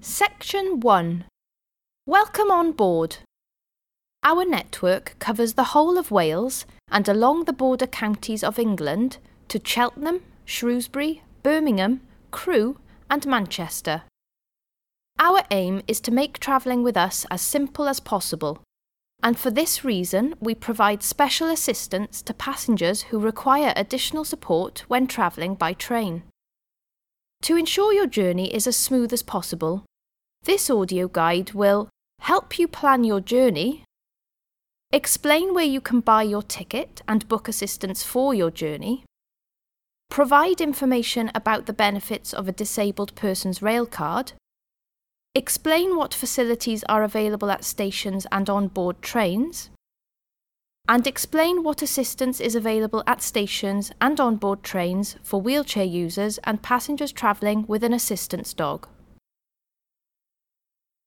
Section 1. Welcome on board. Our network covers the whole of Wales and along the border counties of England to Cheltenham, Shrewsbury, Birmingham, Crewe and Manchester. Our aim is to make travelling with us as simple as possible, and for this reason we provide special assistance to passengers who require additional support when travelling by train. To ensure your journey is as smooth as possible, this audio guide will help you plan your journey, explain where you can buy your ticket and book assistance for your journey, provide information about the benefits of a disabled person's rail card, explain what facilities are available at stations and on board trains, and explain what assistance is available at stations and on board trains for wheelchair users and passengers travelling with an assistance dog.